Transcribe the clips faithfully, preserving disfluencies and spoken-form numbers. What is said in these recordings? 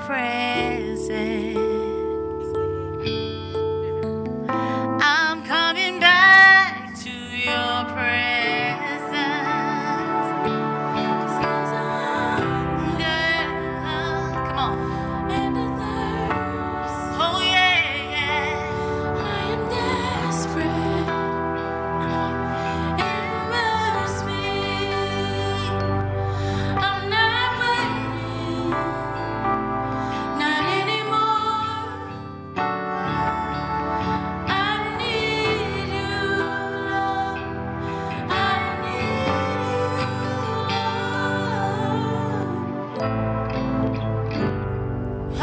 presence. I'm coming back to your presence. 'Cause there's a hunger, come on, and a thirst. Oh yeah, yeah. I am desperate. Immerse me. I'm not waiting, not anymore. I need you, Lord. I need you, Lord.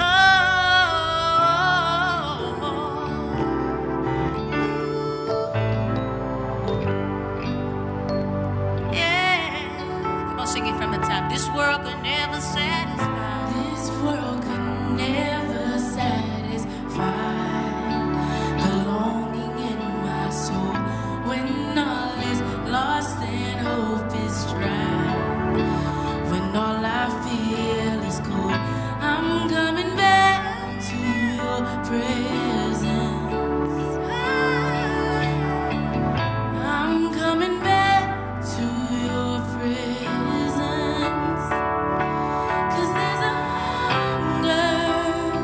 Oh, yeah. Come on, sing it from the top. This world could never satisfy. This world could never satisfy the longing in my soul when all is lost and hope is dry. When all I feel is cold, I'm coming back to your presence. I'm coming back to your presence. 'Cause there's a hunger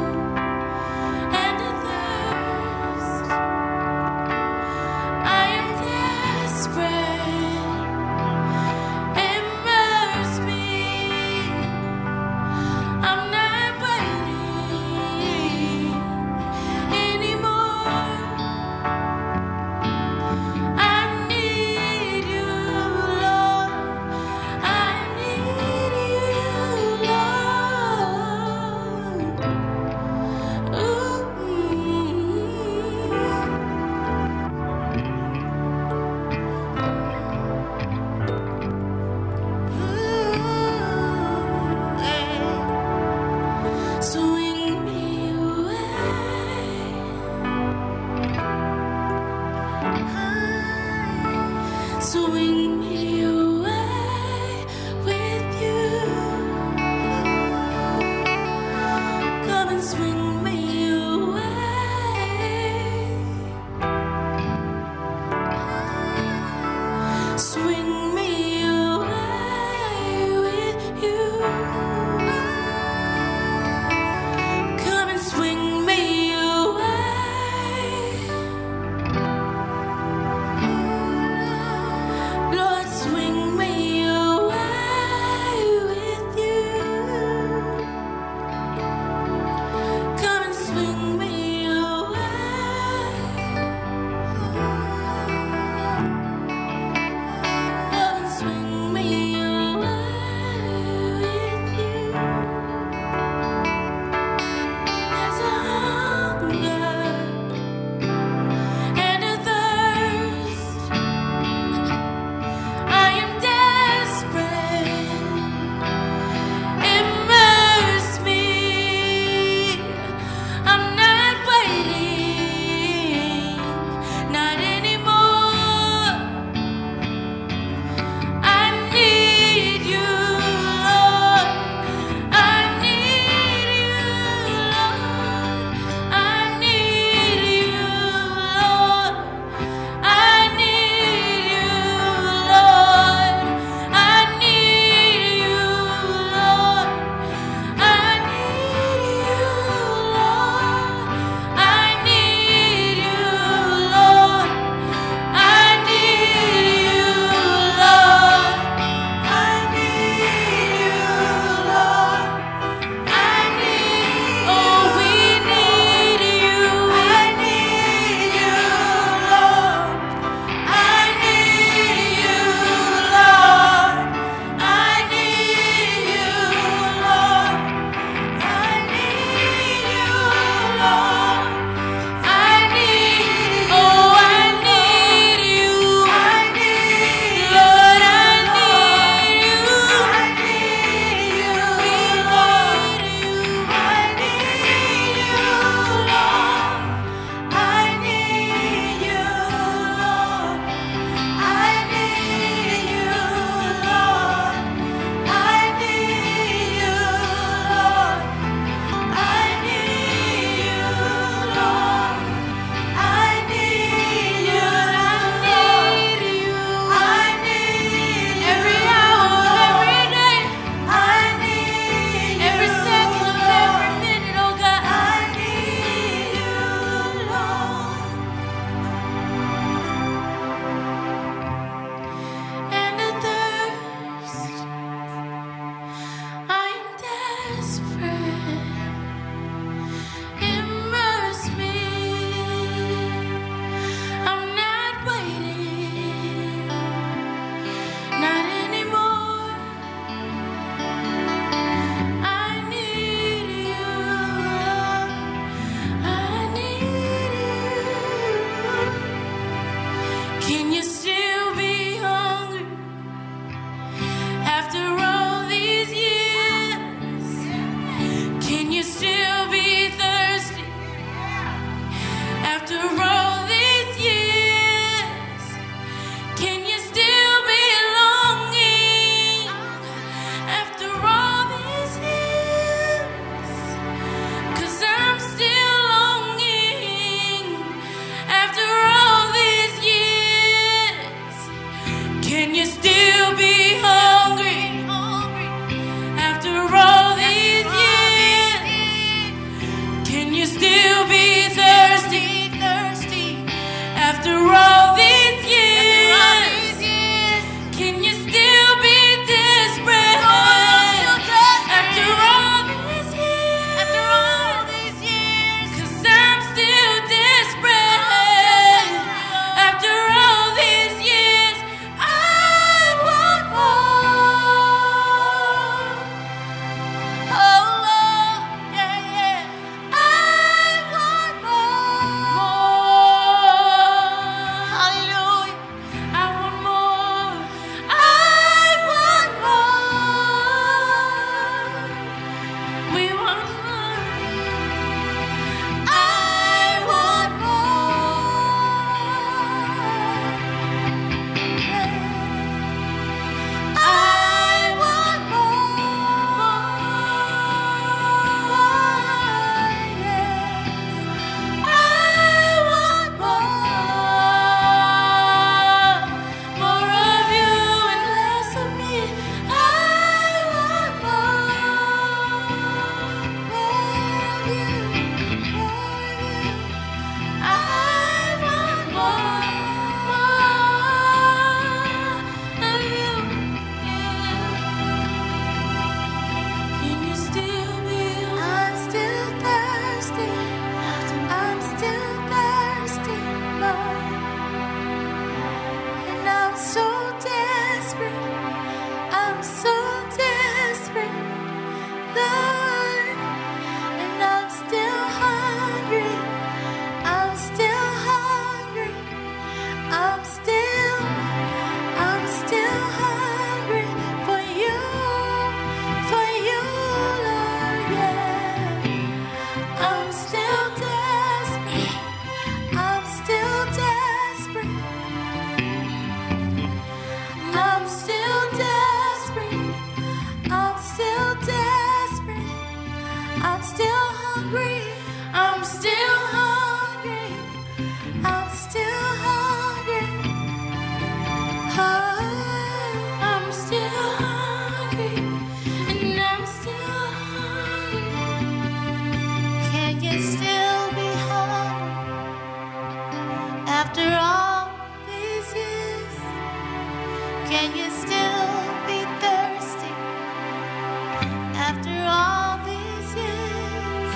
Can you still be thirsty after all these years?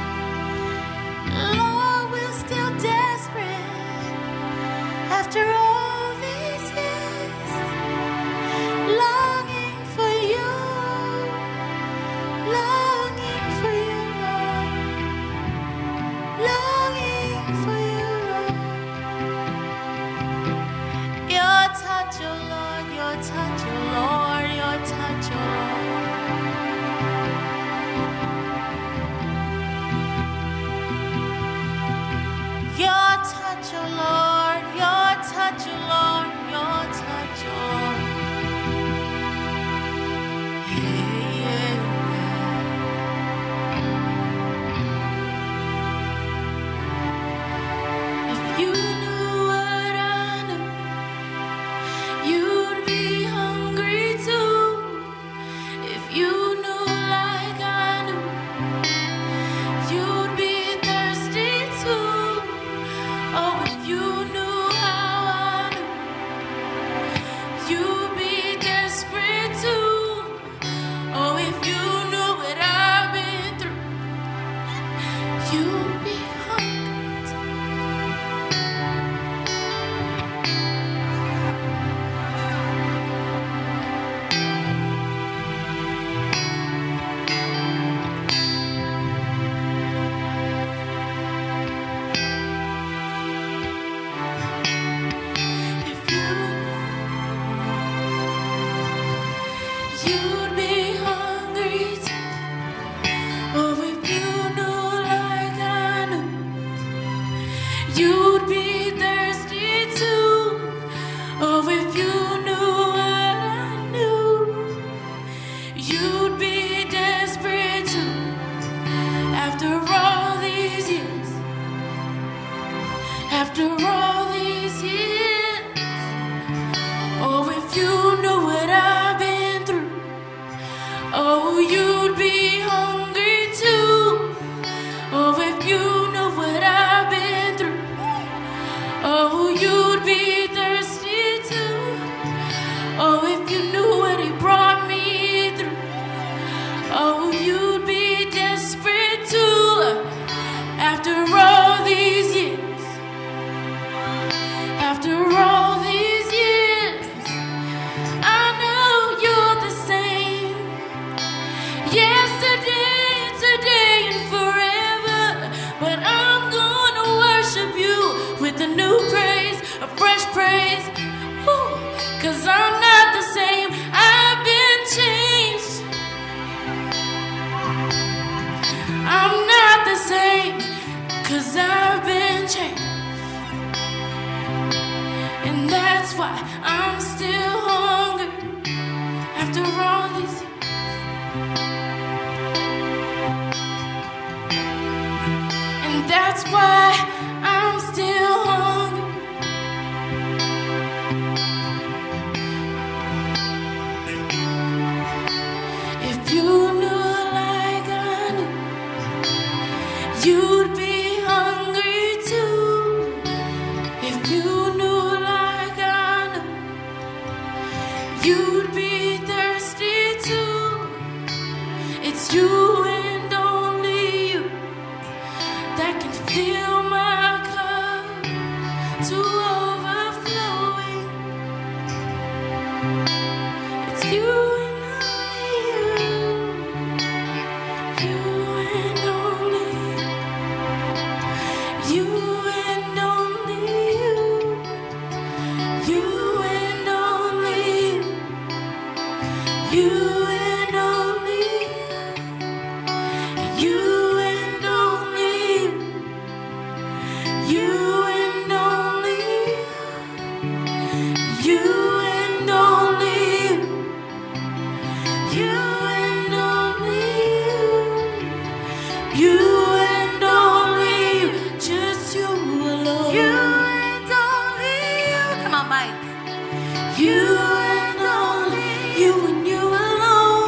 Lord, we're still desperate after all these years. Longing for you, longing for you, Lord. Longing for you, Lord. Your touch, oh Lord, your touch, oh Lord, your touch, oh Lord. Your touch, oh Lord, your touch, oh Lord, your touch, oh Lord. Yeah, yeah, yeah. If you knew what I knew, you'd be hungry too. If you knew like I knew, you'd be thirsty too. Oh, if you knew how I knew, you'd be desperate too. Oh, if you knew what I've been through, you'd be hungry too. If you you'd be hungry too. Oh, if you knew like I knew, you'd be thirsty too. Oh, if you knew what I knew, you'd be desperate too. After all these years, after all these years, oh, if you knew what I've been through, oh, you'd be hungry too. Oh, if you knew what I've been through, oh, you'd be thirsty too. Oh, if you knew what He brought me through, oh, you'd be desperate too. After all these years, after all these years, I know you're the same. Yesterday, today, and forever. But I'm gonna worship you with a new praise, a fresh praise. Woo. Cause I'm not the same, I've been changed. I'm not the same, cause I've been changed. And that's why I'm still hungry after all these years. And that's why I'm still hungry. If you knew like I knew, you'd be hungry too. If you knew like I knew, you'd be thirsty too. It's you and only you that can fill my cup to overflowing. It's you and only you, you and only you, you and only you, you and only you, you and only you, you and only you, you and only you, you and only you, you and only you, you and only you, just you alone. You and only you. Come on, Mike. You and only you and you alone.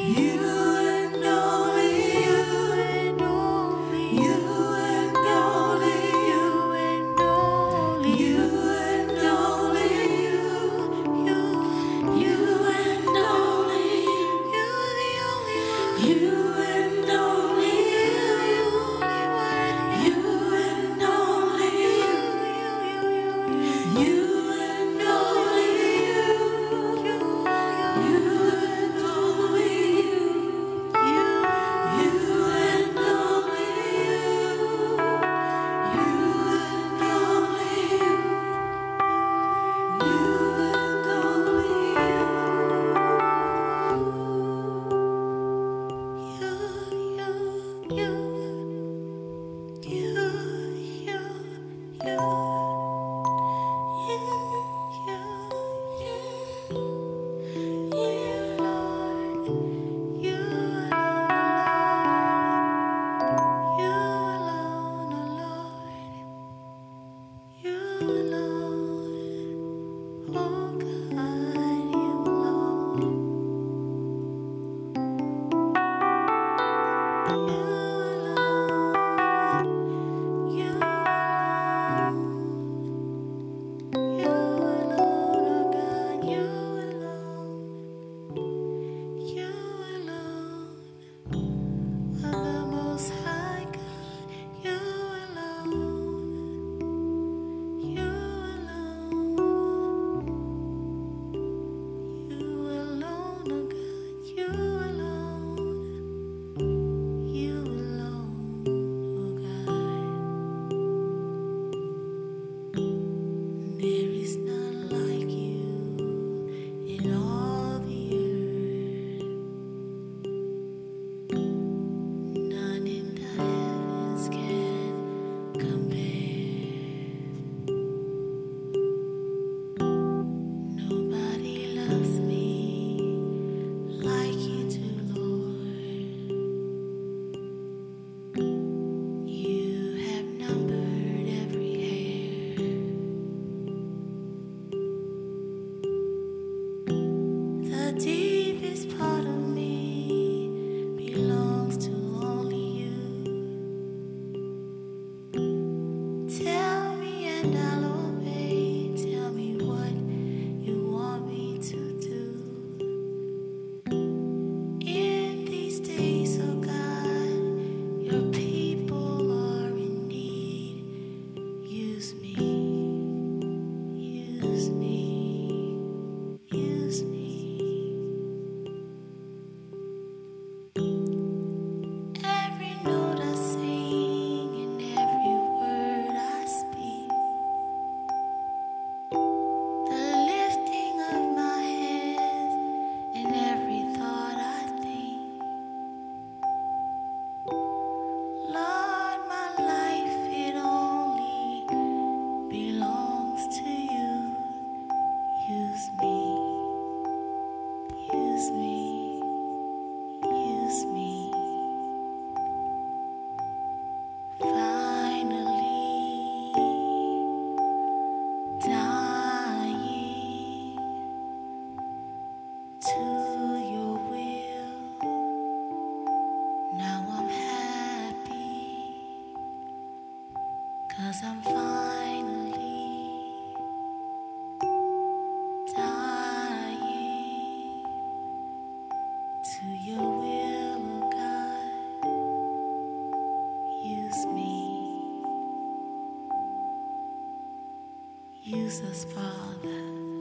Use us, Father,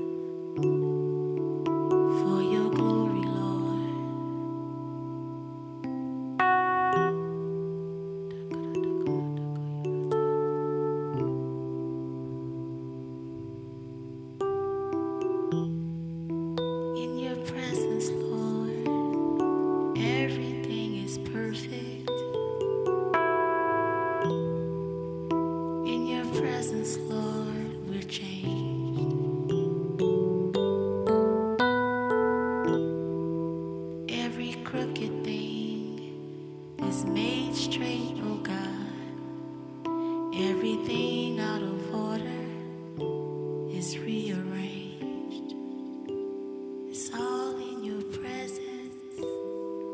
for your glory, Lord. In your presence, Lord, everything is perfect. In your presence, Lord, we're changed. Every crooked thing is made straight, oh God. Everything out of order is rearranged. It's all in your presence.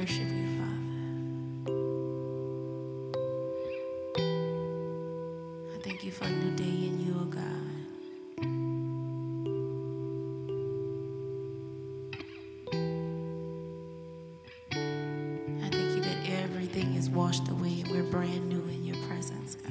worship you, Father. I thank you for a new day in you, oh God. I thank you that everything is washed away and we're brand new in your presence, God.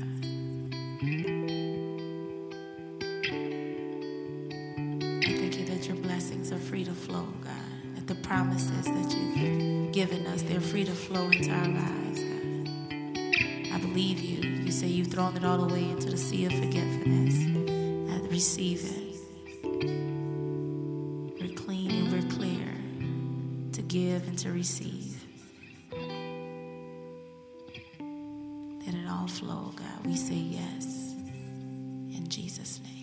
Your blessings are free to flow, God. That the promises that you've given us, they're free to flow into our lives, God. I believe you. You say you've thrown it all away into the sea of forgetfulness. I receive it. We're clean and we're clear to give and to receive. Let it all flow, God. We say yes in Jesus' name.